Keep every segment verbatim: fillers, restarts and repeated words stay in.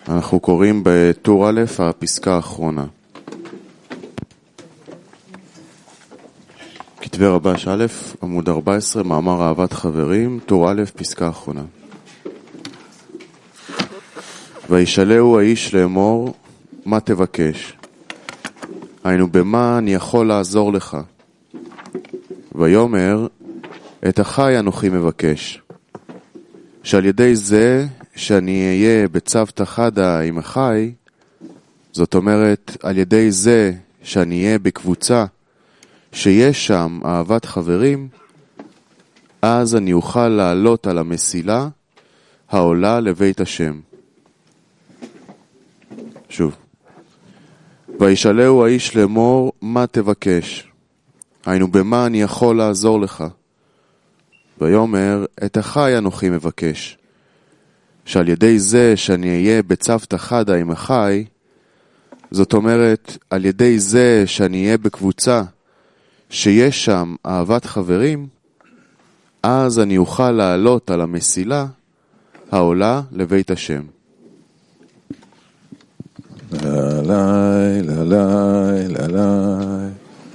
אנחנו קוראים בטור א', הפסקה האחרונה. כתבי רבש א', עמוד ארבע עשרה, מאמר אהבת חברים, טור א', פסקה האחרונה. וישאלהו האיש לאמור, מה תבקש? היינו, במה אני יכול לעזור לך? ויאמר, את אחי אנוכי מבקש, שעל ידי זה שאני אהיה בצוותא חדא עם אחי, זאת אומרת, על ידי זה שאני אהיה בקבוצה שיש שם אהבת חברים, אז אני אוכל לעלות על המסילה העולה לבית השם. שוב. וישאלהו האיש לאמור, מה תבקש? היינו, במה אני יכול לעזור לך? ויאמר, את אחי אנוכי מבקש, שעל ידי זה שאני אהיה בצוותא חדא עם אחי, זאת אומרת, על ידי זה שאני אהיה בקבוצה שיש שם אהבת חברים, אז אני אוכל לעלות על המסילה העולה לבית השם. לה לה לה לה לה לה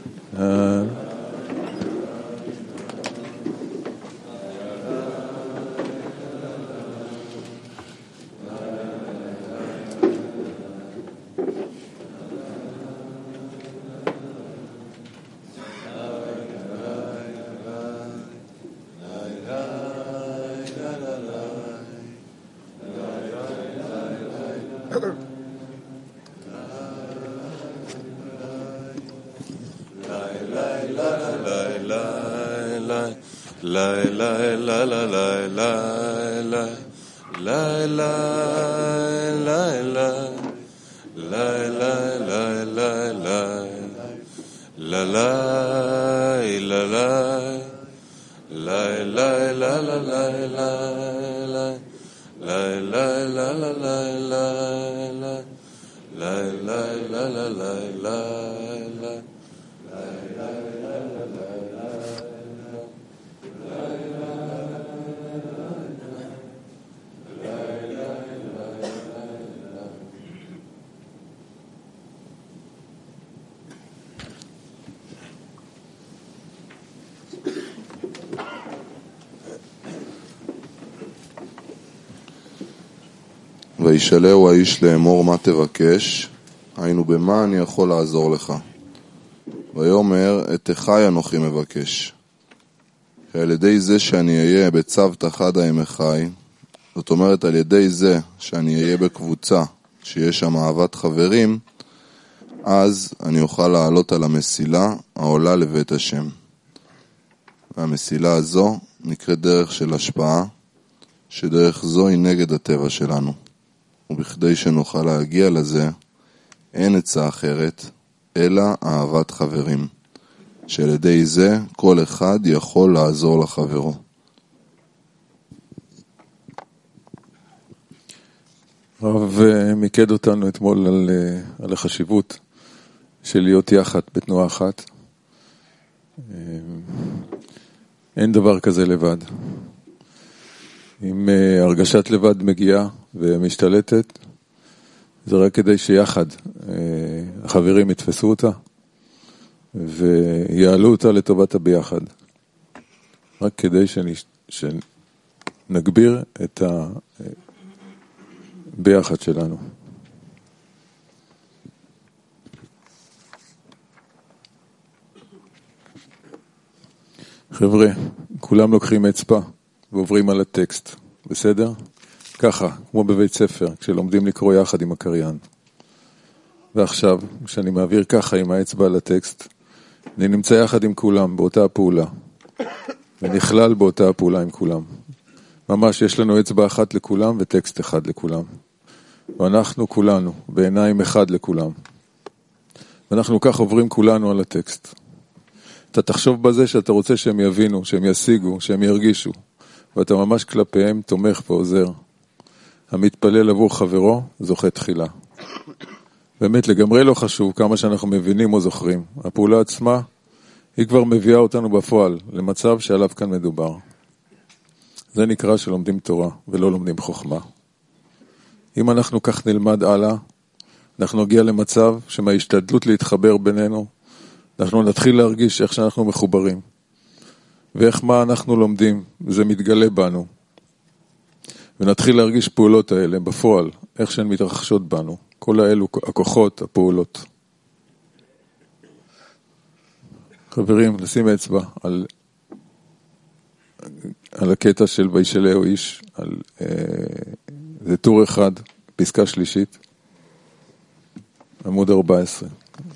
וישאלהו האיש לאמור, מה תבקש? היינו, במה אני יכול לעזור לך? ויאמר, את אחי אנוכי מבקש, שעל ידי זה שאני אהיה בצוותא חדא עם אחי, זאת אומרת, על ידי זה שאני אהיה בקבוצה שיש שם אהבת חברים, אז אני אוכל לעלות על המסילה העולה לבית השם. והמסילה הזו נקראת דרך של השפעה, שדרך זו היא נגד הטבע שלנו. ובכדי שנוכל להגיע לזה, אין עצה אחרת, אלא אהבת חברים, שעל ידי זה כל אחד יכול לעזור לחברו. הרב מיקד אותנו אתמול על, על החשיבות של להיות יחד בתנועה אחת. אין דבר כזה לבד. אם הרגשת לבד מגיעה ומשתלטת, זה רק כדי שיחד החברים יתפסו אותה ויעלו אותה לטובת הביחד. רק כדי שנש... שנגביר את הביחד שלנו. חבר'ה, כולם לוקחים אצבע ועוברים על הטקסט, בסדר? ככה, כמו בבית ספר, כשלומדים לקרוא יחד עם הקריין. ועכשיו, כשאני מעביר ככה עם האצבע על הטקסט, אני נמצא יחד עם כולם באותה הפעולה, ונכלל באותה הפעולה עם כולם. ממש יש לנו אצבע אחת לכולם וטקסט אחד לכולם. ואנחנו כולנו, בעיניים אחד לכולם. ואנחנו כך עוברים כולנו על הטקסט. אתה תחשוב בזה שאתה רוצה שהם יבינו, שהם ישיגו, שהם ירגישו. ואתה ממש כלפיהם תומך ועוזר. המתפלל עבור חברו זוכה תחילה. באמת לגמרי לא חשוב כמה שאנחנו מבינים או זוכרים. הפעולה עצמה היא כבר מביאה אותנו בפועל למצב שעליו כאן מדובר. זה נקרא שלומדים תורה ולא לומדים חוכמה. אם אנחנו כך נלמד הלאה, אנחנו נגיע למצב שמההשתדלות להתחבר בינינו, אנחנו נתחיל להרגיש איך שאנחנו מחוברים. ואיך מה אנחנו לומדים, זה מתגלה בנו. ונתחיל להרגיש פעולות האלה בפועל, איך שהן מתרחשות בנו. כל האלו, הכוחות, הפעולות. חברים, נשים אצבע על, על הקטע של וישאלהו איש, על, אה, זה טור אחד, פסקה שלישית, עמוד ארבע עשרה.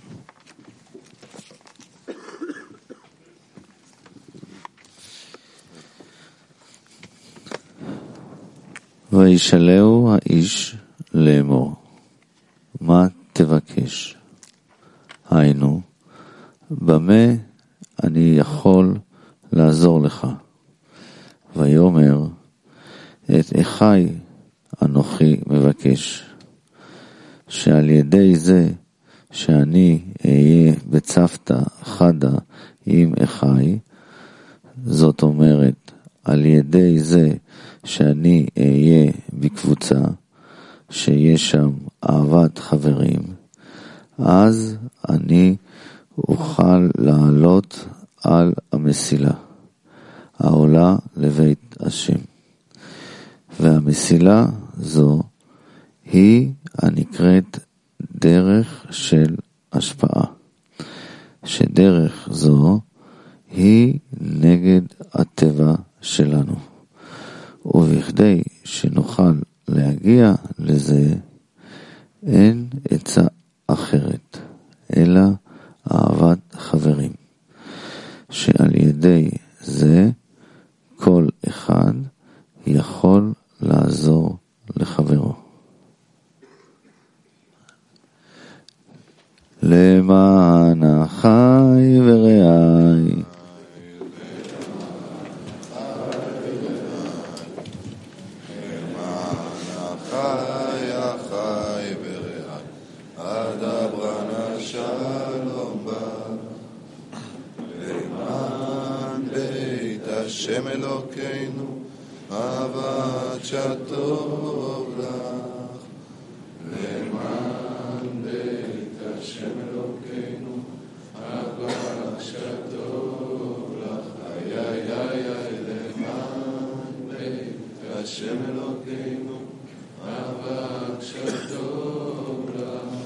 וישאלהו האיש לאמור, מה תבקש? היינו, במה אני יכול לעזור לך? ויאמר, את אחי אנוכי מבקש, שעל ידי זה שאני אהיה בצוותא חדא עם אחי, זאת אומרת, על ידי זה שאני אהיה בקבוצה, שיש שם אהבת חברים, אז אני אוכל לעלות על המסילה, העולה לבית השם. והמסילה זו היא הנקראת דרך של השפעה, שדרך זו היא נגד הטבע שלנו. ובכדי שנוכל להגיע לזה, אין עצה אחרת, אלא אהבת חברים, שעל ידי זה כל אחד יכול לעזור לחברו. למען אחי ורעי, השם אלוקינו, אהבת שטוב לך. למען בית השם אלוקינו, אהבת שטוב לך. איי איי איי איי, למען בית השם אלוקינו, אהבת שטוב לך.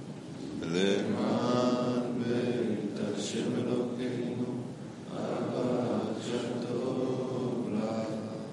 למען בית השם אלוקינו, אהבת שטוב לך.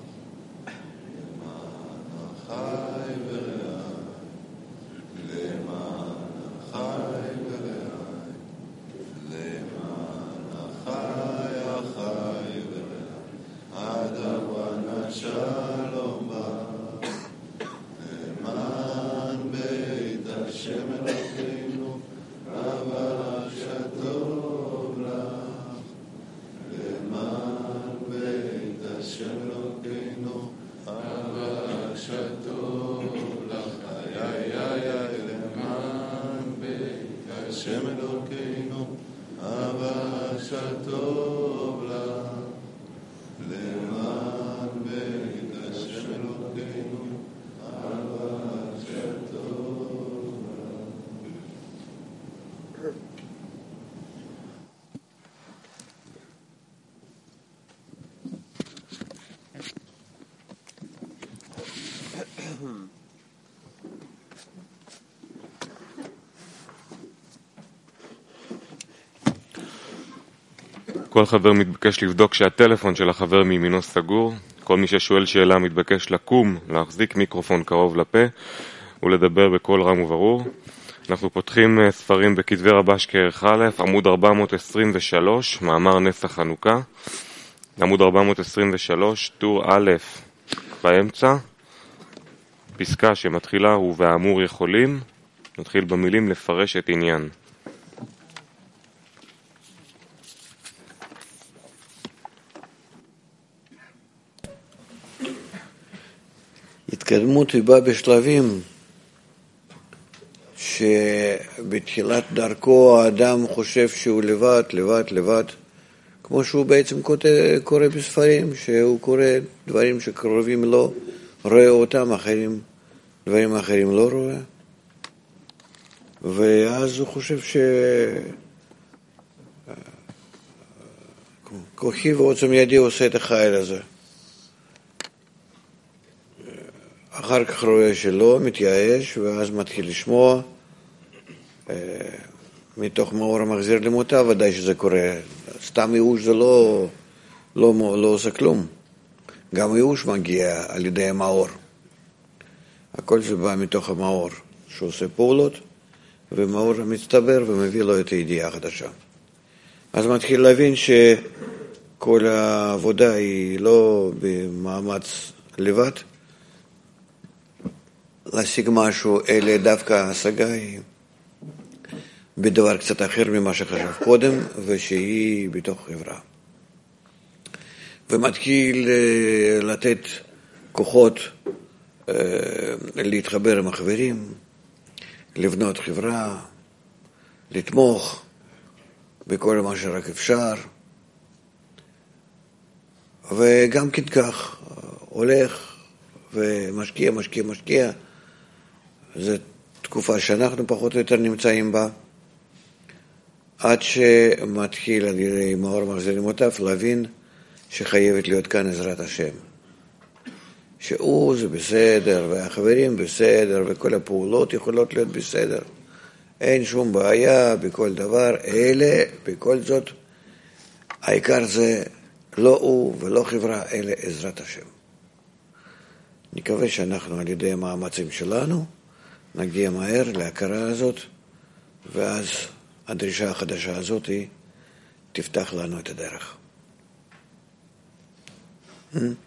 כל חבר מתבקש לבדוק שהטלפון של החבר מימינו סגור. כל מי ששואל שאלה מתבקש לקום, להחזיק מיקרופון קרוב לפה ולדבר בקול רם וברור. אנחנו פותחים ספרים בכתבי רבש כרך א', עמוד ארבע מאות עשרים ושלוש, מאמר נסח חנוכה. עמוד ארבע מאות עשרים ושלוש, טור א' באמצע, פסקה שמתחילה ובאמור יכולים. נתחיל במילים לפרש את עניין. התקדמות היא באה בשלבים שבתחילת דרכו האדם חושב שהוא לבד, לבד, לבד, כמו שהוא בעצם קורא בספרים, שהוא קורא דברים שקרובים לו, רואה אותם, אחרים דברים אחרים לא רואה, ואז הוא חושב ש... כוחי ועוצם ידי עושה את החיל הזה. אחר כך רואה שלא, מתייאש, ואז מתחיל לשמוע, מתוך מאור המחזיר למוטב, ודאי שזה קורה. סתם ייאוש זה לא, לא, לא עושה כלום. גם ייאוש מגיע על ידי המאור. הכל זה בא מתוך המאור, שעושה פעולות, ומאור מצטבר ומביא לו את הידיעה החדשה. אז מתחיל להבין שכל העבודה היא לא במאמץ לבד, להשיג משהו, אלא דווקא ההשגה היא בדבר קצת אחר ממה שחשב קודם, ושהיא בתוך חברה. ומתחיל לתת כוחות להתחבר עם החברים, לבנות חברה, לתמוך בכל מה שרק אפשר, וגם כן כך הולך ומשקיע, משקיע, משקיע. זו תקופה שאנחנו פחות או יותר נמצאים בה, עד שמתחיל על ידי מאור מחזיר למוטב להבין שחייבת להיות כאן עזרת השם. שהוא זה בסדר, והחברים בסדר, וכל הפעולות יכולות להיות בסדר. אין שום בעיה בכל דבר, אלה, בכל זאת, העיקר זה לא הוא ולא חברה, אלה עזרת השם. נקווה שאנחנו על ידי המאמצים שלנו נגיע מהר להכרה הזאת, ואז הדרישה החדשה הזאת היא תפתח לנו את הדרך. Hmm?